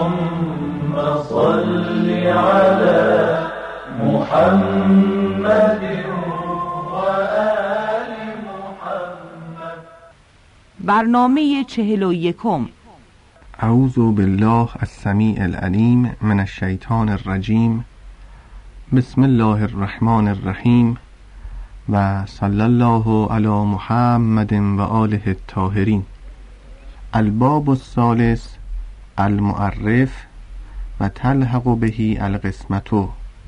اللهم صل على محمد و آل محمد. برنامه 41. اعوذ بالله السمیع العلیم من الشیطان الرجیم. بسم الله الرحمن الرحیم و صلی الله علی محمد و آله الطاهرین. الباب الثالث المعرف و تلحق بهی القسمة.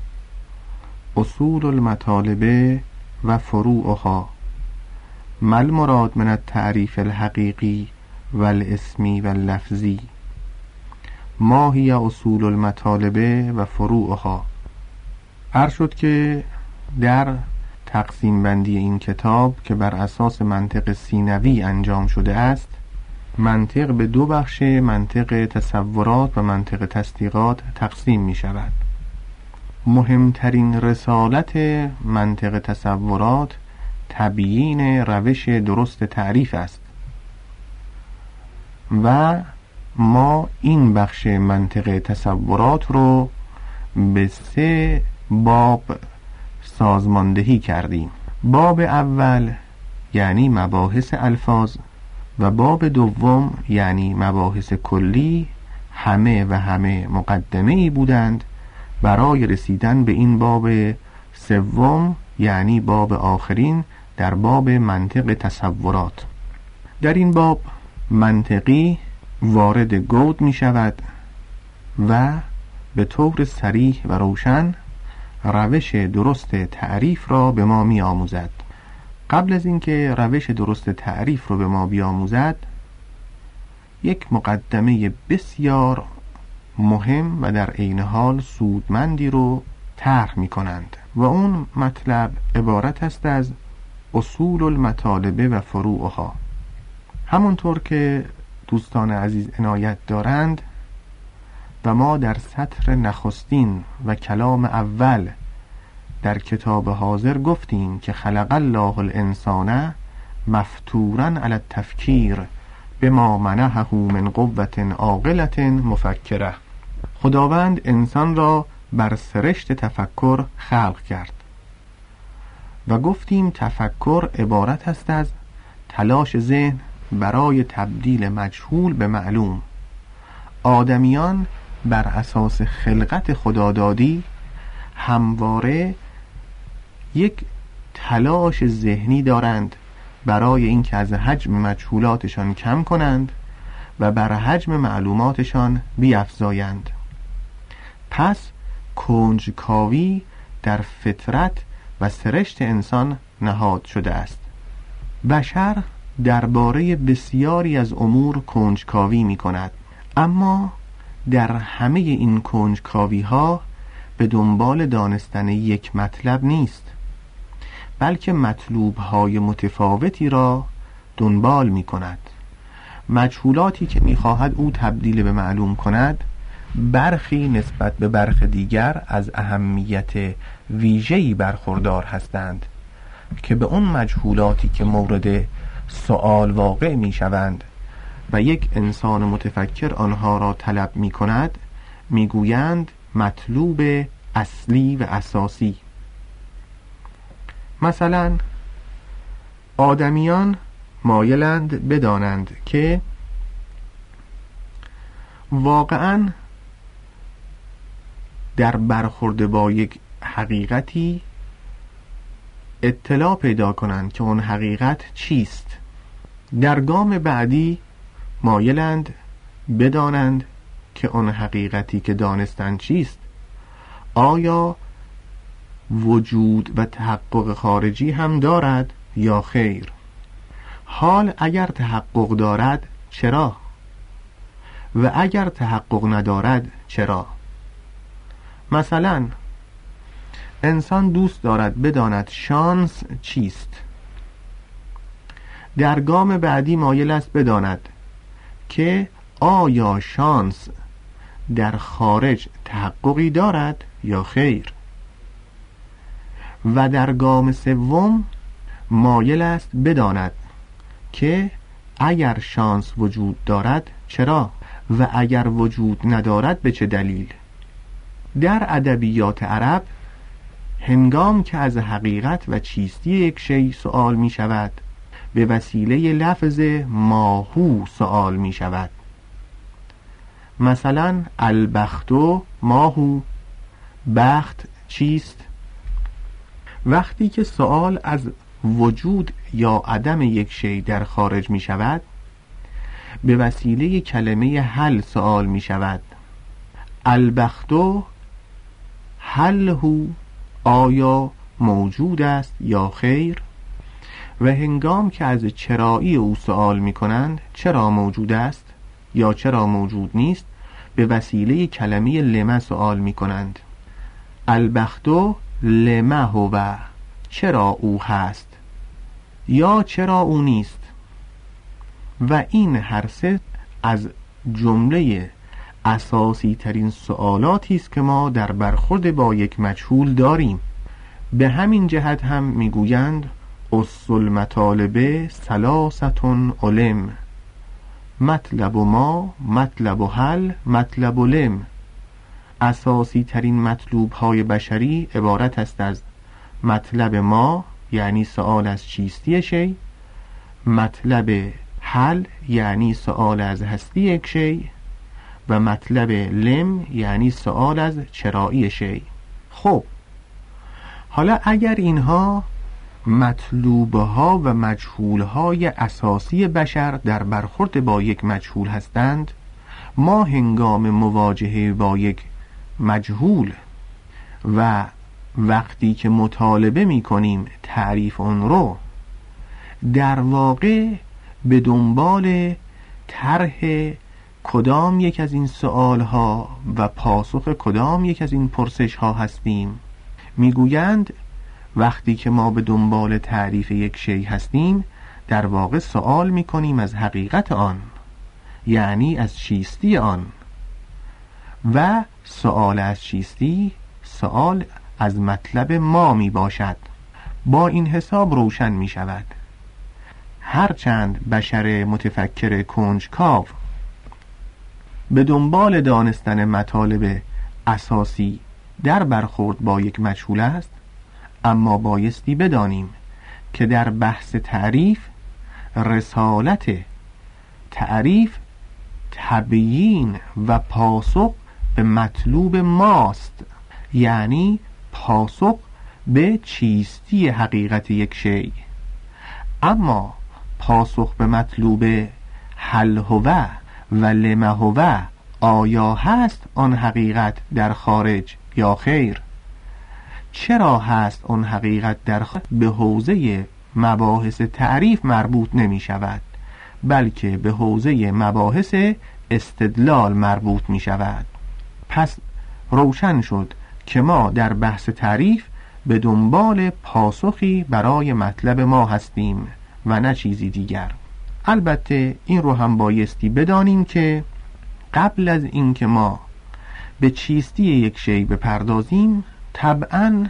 اصول المطالب و فروعها. ما المراد من التعریف الحقیقی و الاسمی و اللفظی. ما هی اصول المطالب و فروعها. عرض شد که در تقسیم بندی این کتاب که بر اساس منطق سینوی انجام شده است، منطق به دو بخش، منطق تصورات و منطق تصدیقات تقسیم می شود. مهمترین رسالت منطق تصورات تبیین روش درست تعریف است و ما این بخش منطق تصورات رو به 3 باب سازماندهی کردیم. باب اول یعنی مباحث الفاظ و باب دوم یعنی مباحث کلی همه مقدمه‌ای بودند برای رسیدن به این باب سوم یعنی باب آخرین در باب منطق تصورات. در این باب منطقی وارد گود می شود و به طور صریح و روشن روش درست تعریف را به ما می آموزد. قبل از اینکه روش درست تعریف را به ما بیاموزد، یک مقدمه بسیار مهم و در عین حال سودمندی رو طرح می کنند و اون مطلب عبارت است از اصول المطالب و فروعها. همونطور که دوستان عزیز عنایت دارند و ما در سطر نخستین و کلام اول در کتاب حاضر گفتیم که خلق الله الانسان مفتورا علی التفکیر بما منحه من قوة عاقلة مفکره. خداوند انسان را بر سرشت تفکر خلق کرد و گفتیم تفکر عبارت است از تلاش ذهن برای تبدیل مجهول به معلوم. آدمیان بر اساس خلقت خدادادی همواره یک تلاش ذهنی دارند برای اینکه از حجم مجهولاتشان کم کنند و بر حجم معلوماتشان بیفزایند. پس کنجکاوی در فطرت و سرشت انسان نهاد شده است. بشر درباره بسیاری از امور کنجکاوی می کند، اما در همه این کنجکاوی ها به دنبال دانستن یک مطلب نیست، بلکه مطلوب های متفاوتی را دنبال می کند. مجهولاتی که می خواهد او تبدیل به معلوم کند برخی نسبت به برخ دیگر از اهمیت ویژه‌ای برخوردار هستند که به اون مجهولاتی که مورد سؤال واقع می شوند و یک انسان متفکر آنها را طلب می کند می گویند مطلوب اصلی و اساسی. مثلا آدمیان مایلند بدانند که واقعاً در برخورد با یک حقیقتی اطلاع پیدا کنند که اون حقیقت چیست. در گام بعدی مایلند بدانند که اون حقیقتی که دانستن چیست، آیا وجود و تحقق خارجی هم دارد یا خیر. حال اگر تحقق دارد چرا؟ و اگر تحقق ندارد چرا؟ مثلا انسان دوست دارد بداند شانس چیست. در گام بعدی مایل است بداند که آیا شانس در خارج تحققی دارد یا خیر. و در گام سوم مایل است بداند که اگر شانس وجود دارد چرا و اگر وجود ندارد به چه دلیل؟ در ادبیات عرب هنگام که از حقیقت و چیستی یک شی سؤال می شود به وسیله لفظ ماهو سؤال می شود. مثلا البختو ماهو، بخت چیست؟ وقتی که سؤال از وجود یا عدم یک شی در خارج می شود به وسیله کلمه هل سؤال می شود. البختو هل هو، آیا موجود است یا خیر؟ و هنگام که از چرایی او سؤال می کنند چرا موجود است یا چرا موجود نیست به وسیله کلمه لما سؤال می کنند. البختو لما هو، چرا او هست یا چرا او نیست. و این هر سه از جمله اساسی ترین سوالاتی است که ما در برخورد با یک مجهول داریم. به همین جهت هم میگویند اصل المطالبه ثلاثة علم، مطلب ما، مطلب حل، مطلب لم. اساسی ترین مطلوب های بشری عبارت است از مطلب ما یعنی سؤال از چیستی شی، مطلب حل یعنی سؤال از هستی یک شی و مطلب لم یعنی سؤال از چرایی شی. خب حالا اگر اینها مطلوبها و مجهولهای اساسی بشر در برخورد با یک مجهول هستند، ما هنگام مواجهه با یک مجهول و وقتی که مطالبه می کنیم تعریف اون رو در واقع به دنبال طرح کدام یک از این سؤالها و پاسخ کدام یک از این پرسشها هستیم. میگویند وقتی که ما به دنبال تعریف یک شی هستیم در واقع سؤال میکنیم از حقیقت آن، یعنی از چیستی آن، و سؤال از چیستی سؤال از مطلب ما می باشد. با این حساب روشن می شود هرچند بشر متفکر کنجکاو به دنبال دانستن مطالب اساسی در برخورد با یک مجهول است، اما بایستی بدانیم که در بحث تعریف رسالت تعریف تبیین و پاسخ به مطلوب ماست، یعنی پاسخ به چیستی حقیقت یک شی. اما پاسخ به مطلوب هل هو و لما هو، آیا هست آن حقیقت در خارج یا خیر؟ چرا هست آن حقیقت در خارج؟ به حوزه مباحث تعریف مربوط نمی شود، بلکه به حوزه مباحث استدلال مربوط می شود. پس روشن شد که ما در بحث تعریف به دنبال پاسخی برای مطلب ما هستیم و نه چیزی دیگر. البته این رو هم بایستی بدانیم که قبل از این که ما به چیستی یک شی بپردازیم طبعاً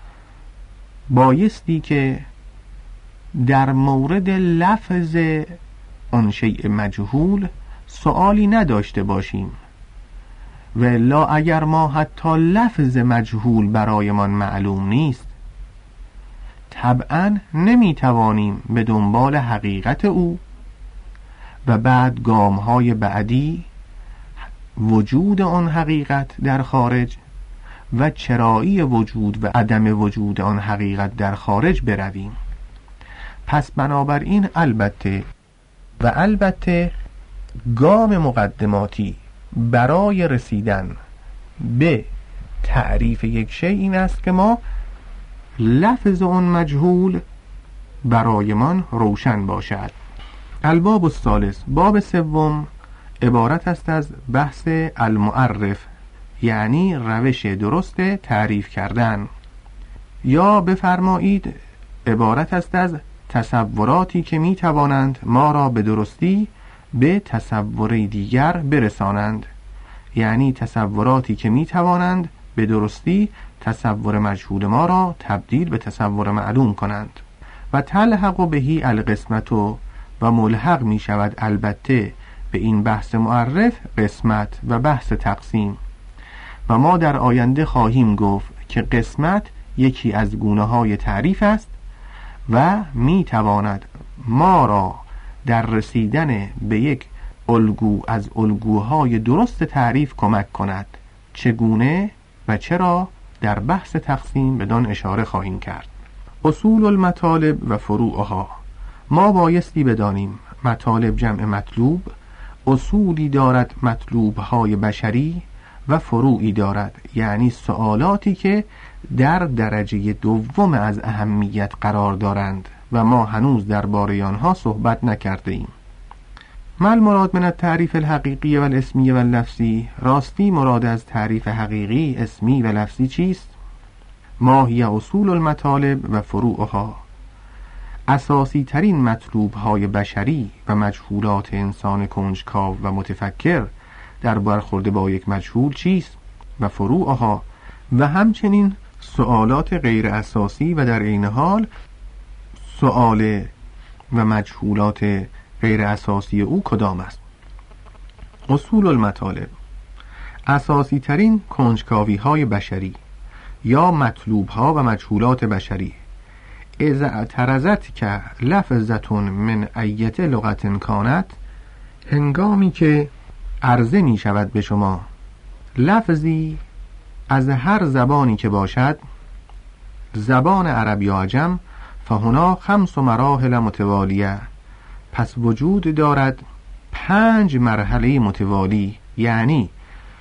بایستی که در مورد لفظ آن شیء مجهول سؤالی نداشته باشیم، و الا اگر ما حتی لفظ مجهول برایمان معلوم نیست طبعاً نمیتوانیم به دنبال حقیقت او و بعد گام‌های بعدی وجود آن حقیقت در خارج و چرایی وجود و عدم وجود آن حقیقت در خارج برویم. پس بنابراین البته گام مقدماتی برای رسیدن به تعریف یک شی این است که ما لفظ آن مجهول برایمان روشن باشد. الباب الثالث، باب سوم عبارت است از بحث المعرف، یعنی روش درست تعریف کردن، یا بفرمایید عبارت است از تصوراتی که می توانند ما را به درستی به تصوری دیگر برسانند، یعنی تصوراتی که می توانند به درستی تصور مجهول ما را تبدیل به تصور معلوم کنند. و تلحق بهی القسمت و ملحق می شود البته به این بحث معرف قسمت و بحث تقسیم. و ما در آینده خواهیم گفت که قسمت یکی از گونه‌های تعریف است و می تواند ما را در رسیدن به یک الگو از الگوهای درست تعریف کمک کند. چگونه و چرا در بحث تقسیم بدان اشاره خواهیم کرد. اصول المطالب و فروعها. ما بایستی بدانیم مطالب جمع مطلوب، اصولی دارد مطلوبهای بشری و فروعی دارد، یعنی سوالاتی که در درجه دوم از اهمیت قرار دارند و ما هنوز درباره آنها صحبت نکرده ایم. ما المراد من التعریف الحقیقی و الاسمی و اللفظی؟ راستی مراد از تعریف حقیقی، اسمی و لفظی چیست؟ ما هی اصول المطالب و فروعها. اساسی ترین مطلوب های بشری و مجهولات انسان کنجکاو و متفکر در برخورد با یک مجهول چیست؟ و فروعها، و همچنین سوالات غیر اساسی و در عین حال سوال و مجهولات غیر اساسی او کدام است؟ اصول المطالب، اساسی ترین کنجکاوی های بشری یا مطلوب ها و مجهولات بشری. اذا اعترضت که لفظتون من ایت لغت کانت، هنگامی که عرضه می شود به شما لفظی از هر زبانی که باشد، زبان عرب یا عجم، فهنا 5 مراحل متوالیه، پس وجود دارد 5 مرحله متوالی. یعنی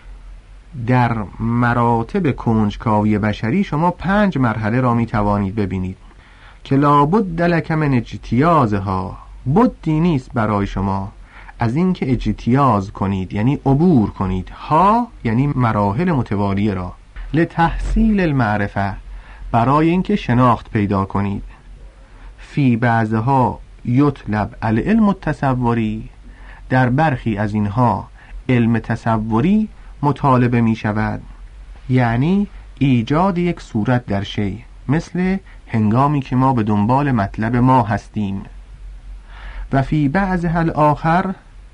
در مراتب کنجکاوی بشری شما 5 مرحله را می توانید ببینید که لابد لک من اجتیازها، بدی نیست برای شما از اینکه اجتیاز کنید، یعنی عبور کنید، ها یعنی مراحل متوالیه را، لتحصیل المعرفه، برای اینکه شناخت پیدا کنید. فی بعضها یطلب العلم التصوری، در برخی از اینها علم تصوری مطالبه می شود، یعنی ایجاد یک صورت در شی، مثل هنگامی که ما به دنبال مطلب ما هستیم. و فی بعضها الاخر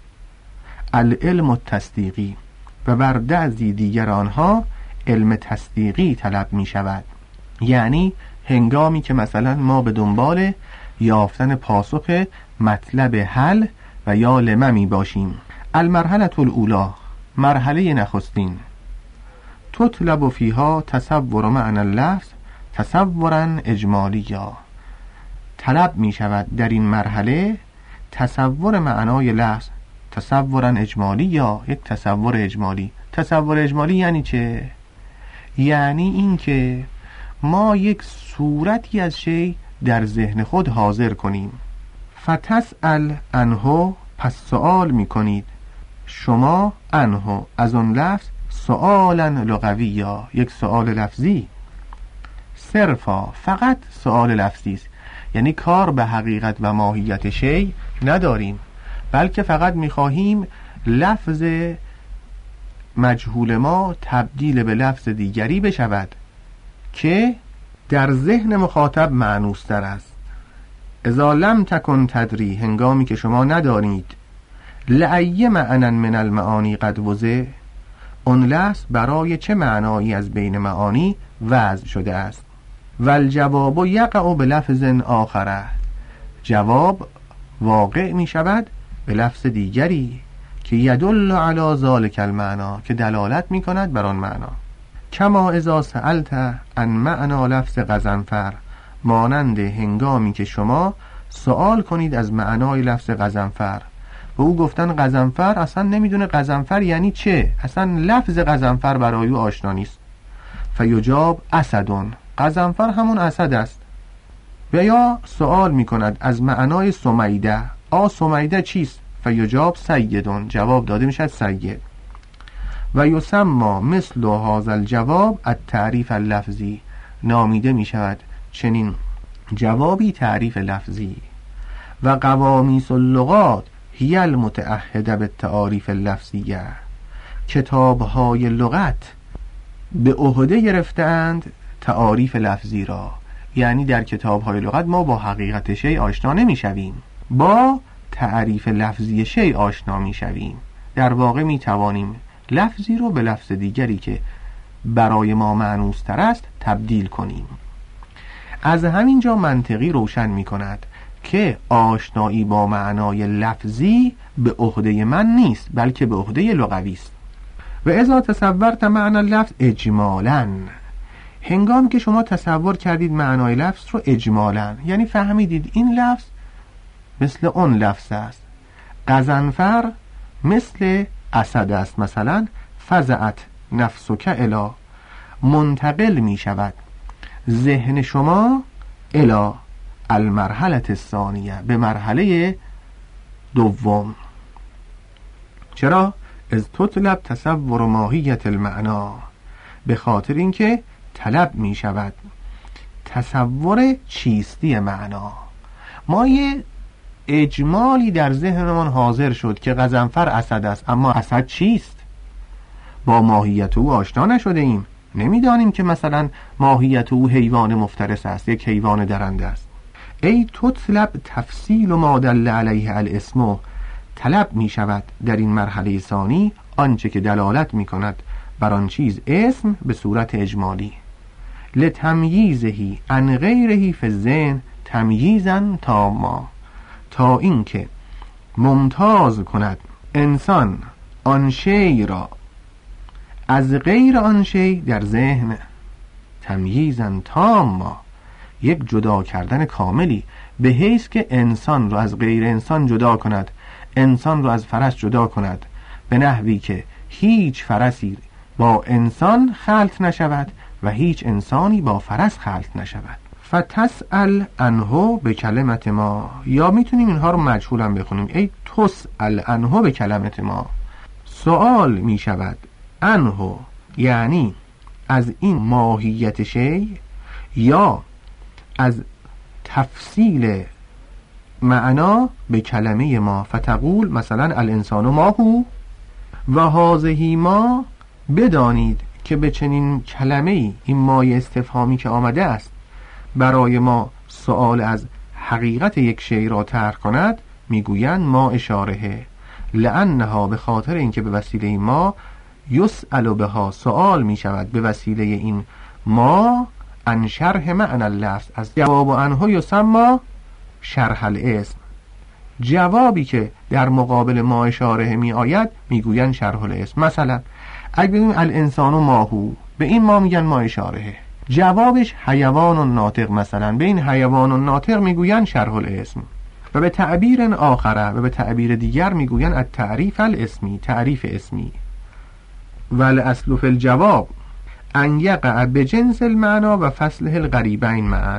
العلم التصدیقی، و بر بعضی دیگر آنها علم تصدیقی طلب می شود، یعنی هنگامی که مثلا ما به دنبال یافتن پاسخ مطلب حل و یا لمه می باشیم. المرحله الاولی، مرحله نخستین، تطلب فیها تصور معنی اللفظ تصورا اجمالیا، طلب می شود در این مرحله تصور معنای لفظ تصورا اجمالی، یا یک تصور اجمالی. تصور اجمالی یعنی چه؟ یعنی این که ما یک صورتی از شی در ذهن خود حاضر کنیم. فتسأل عنه، پس سوال می کنید شما عنه، از اون لفظ، سؤالا لغوی، یا یک سؤال لفظی. صرفا، فقط سؤال لفظی است، یعنی کار به حقیقت و ماهیت شی نداریم، بلکه فقط می‌خواهیم لفظ مجهول ما تبدیل به لفظ دیگری بشود که در ذهن مخاطب معنوستر است. اذا لم تکن تدری، هنگامی که شما ندانید لأی معنی من المعانی قد وضع، اون لفظ برای چه معنایی از بین معانی وضع شده است. و الجواب یقع بلفظ آخره، جواب واقع می شود به لفظ دیگری که یدل علی ذلک المعنا، که دلالت می کند بر آن معنا. کما اذا سألت عن معنا لفظ غضنفر، مانند هنگامی که شما سوال کنید از معنای لفظ غضنفر، به او گفتن غضنفر، اصلا نمیدونه غضنفر یعنی چه، اصلا لفظ غضنفر برای او آشنا نیست. فیجاب اسدون، غضنفر همون اسد است. و یا سوال میکند از معنای سمیده، سمیده چیست؟ فیجاب سیدون، جواب داده میشد سید. و یسمى مثل هذا الجواب التعریف اللفظی، نامیده میشود چنین جوابی تعریف لفظی. و قوامیس اللغات هی المتعهده بالتعاریف اللفظیه، کتاب‌های لغت به عهده گرفتند تعاریف لفظی را، یعنی در کتاب‌های لغت ما با حقیقت شی آشنا نمی‌شویم، با تعریف لفظی شی آشنا می شویم. در واقع می توانیم لفظی رو به لفظ دیگری که برای ما معنوستر است تبدیل کنیم. از همین جا منطقی روشن می کند که آشنایی با معنای لفظی به عهده من نیست، بلکه به عهده لغوی است. و اذا تصورت معنی لفظ اجمالاً، هنگام که شما تصور کردید معنای لفظ رو اجمالاً، یعنی فهمیدید این لفظ مثل اون لفظ است. غضنفر مثل اسد است مثلا. فزعت نفسک الی، منتقل می شود ذهن شما الی المرحله الثانیه، به مرحله دوم. چرا؟ از تطلب تصور ماهیت المعنا، به خاطر اینکه طلب می شود تصور چیستی معنا. ما یه اجمالی در ذهنمان حاضر شد که غضنفر اسد است، اما اسد چیست؟ با ماهیت او آشنا نشده ایم، نمیدانیم که مثلا ماهیت او حیوان مفترس است، یک حیوان درنده است. ای تطلب تفصیل و ما دل علیه الاسم، طلب می شود در این مرحله ثانی آنچه که دلالت می کند بر آن چیز اسم به صورت اجمالی. لتمییزهی عن غیرهی فی الذهن تمییزا تاما، تا اینکه ممتاز کند انسان آن شی را از غیر آن شی در ذهن. تمییزا تاما، یک جدا کردن کاملی، به حیث که انسان را از غیر انسان جدا کند، انسان را از فرس جدا کند، به نحوی که هیچ فرسی با انسان خلط نشود و هیچ انسانی با فرس خلط نشود. فتسأل عنه به کلمت ما، یا میتونیم اینها رو مجهول هم بخونیم. ای تسأل عنه به کلمت ما، سوال میشود عنه، یعنی از این ماهیت شی یا از تفصیل معنا به کلمه ما. فتقول مثلا الانسان ما هو و هذه ما، بدانید که به چنین کلمه این مای استفهامی که آمده است برای ما سوال از حقیقت یک شی را طرح کند، میگویند ما اشاره، لانها، به خاطر اینکه به وسیله ما یسأل بها، سوال می شود به وسیله این ما عن شرح معنی اللفظ، از جواب عنه یسمى شرح الاسم. جوابی که در مقابل ما اشاره می آید میگویند شرح الاسم. مثلا اگه بگیم الانسان ماهو، به این ما میگن ما اشاره. جوابش حیوان ناطق، مثلا به این حیوان ناطق میگویند شرح الاسم. و به تعبیر آخره، و به تعبیر دیگر میگویند التعریف الاسمی، تعریف اسمی. والاصل فی الجواب ان یقع بجنس المعنا و فصله الغریبین معا.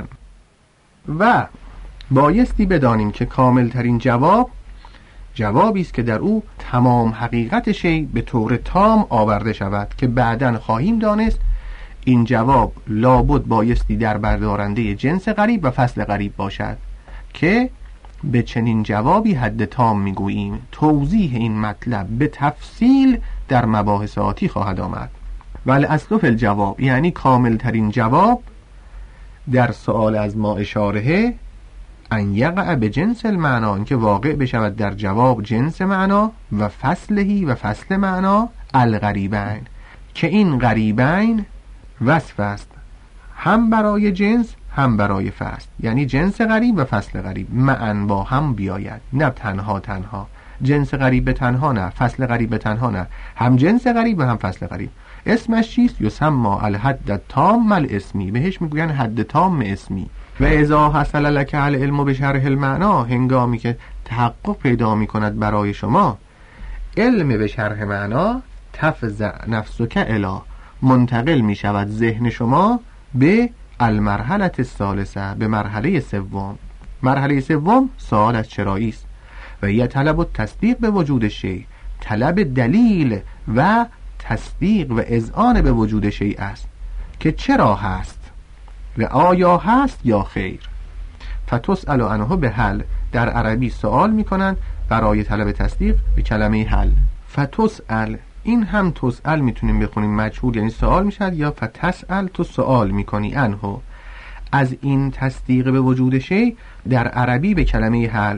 و بایستی بدانیم که کامل ترین جواب جوابی است که در او تمام حقیقت شی به طور تام آورده شود، که بعداً خواهیم دانست این جواب لابد بایستی در بردارنده جنس غریب و فصل غریب باشد، که به چنین جوابی حد تام میگوییم. توضیح این مطلب به تفصیل در مباحث آتی خواهد آمد. والاصل فی الجواب، یعنی کامل ترین جواب در سؤال از ما اشاره، ان یقع به جنس المعنا، که واقع بشود در جواب جنس معنا، و فصلهی، و فصل معنا الغریبین، که این غریبین وصف است هم برای جنس هم برای فصل، یعنی جنس غریب و فصل غریب معا با هم بیاید، نه تنها تنها، جنس غریب به تنها نه، فصل غریب به تنها نه، هم جنس غریب و هم فصل غریب. اسمش چیست؟ یسمى الحد التام الاسمی، بهش میگوین حد تام اسمی. و اذا حصل لك العلم بشرح المعنا، هنگامی که تحقق پیدا میکند برای شما علم به شرح معنا، تفزع نفسک الی، منتقل میشود ذهن شما به المرحله الثالثه، به مرحله سوم. مرحله سوم سوال از چرایی است و یه طلب التصدیق به وجود شی، طلب دلیل و تصدیق و اذعان به وجود شی است که چرا هست و آیا هست یا خیر. فتسأل عنه به حل، در عربی سوال میکنن برای طلب تصدیق به کلمه حل. فتسأل، این هم تسأل میتونیم بخونیم مجهول، یعنی سوال میشد، یا فتسأل، تو سوال میکنی عنه، از این تصدیق به وجود شی در عربی به کلمه حل.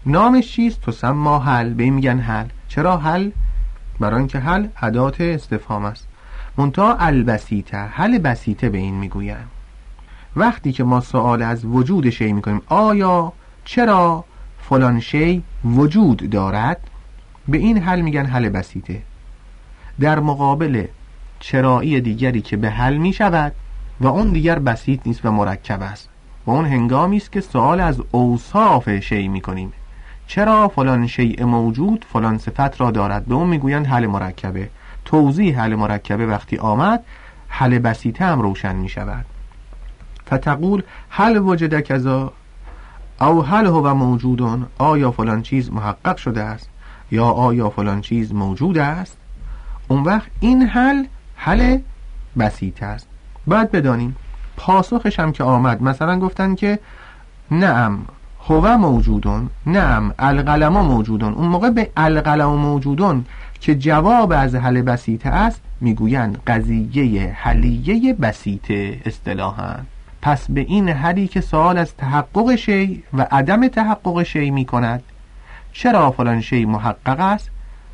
نامش چیست؟ تسمى هل. به این میگن هل. چرا هل؟ برای اینکه هل ادات استفهام است. منتها البسیطه، هل بسیطه به این میگوین. وقتی که ما سوال از وجود شی میکنیم، آیا چرا فلان شی وجود دارد، به این هل میگن هل بسیطه. در مقابل چرایی دیگری که به هل میشود و اون دیگر بسیط نیست و مرکب است، و اون هنگامی است که سوال از اوصاف شی میکنیم. چرا فلان شیء موجود فلان صفت را دارد، به اون میگویند حل مرکبه. توضیح حل مرکبه وقتی آمد، حل بسیطه هم روشن میشود. فتقول هل وجد کذا او هل هو موجودون، آیا فلان چیز محقق شده است یا آیا فلان چیز موجود است. اون وقت این حل بسیطه است. باید بدانیم پاسخش هم که آمد، مثلا گفتن که نعم هو موجودون، نعم القلم موجودون، اون موقع به القلم موجودون که جواب از حل بسیطه است میگویند قضیه حلیه بسیطه اصطلاحاً. پس به این حلی که سوال از تحقق شی و عدم تحقق شی می کند، چرا فلان شی محقق است،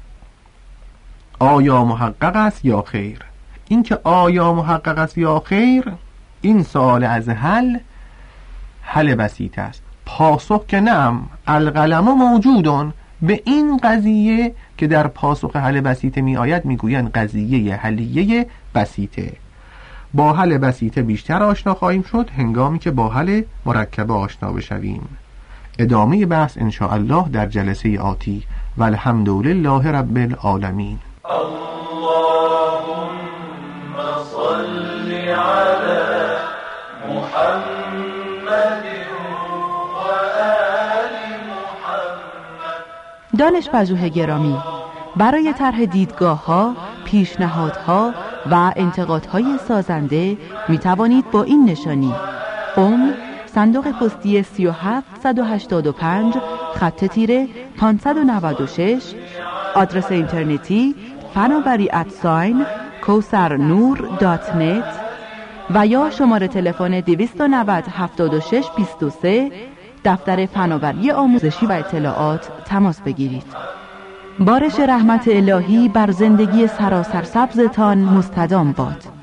آیا محقق است یا خیر، این که آیا محقق است یا خیر، این سوال از حل بسیطه است. پاسخ که نعم القلم موجودون، به این قضیه که در پاسخ حل بسیطه می آید میگویند قضیه حلیه بسیطه. با حل بسیطه بیشتر آشنا خواهیم شد هنگامی که با حل مرکبه آشنا بشویم. ادامه بحث ان شاء الله در جلسه آتی. و الحمدلله رب العالمین. اللهم صل على محمد و آل محمد. دانش‌پژوه گرامی، برای طرح دیدگاه‌ها، پیشنهادها و انتقادهای سازنده می توانید با این نشانی: صندوق پستی 3785 خط تیره 596، آدرس اینترنتی fanobari@kausarnoor.net و یا شماره تلفن 290 76 23 دفتر فناوری آموزشی و اطلاعات تماس بگیرید. بارش رحمت الهی بر زندگی سراسر سبزتان مستدام باد.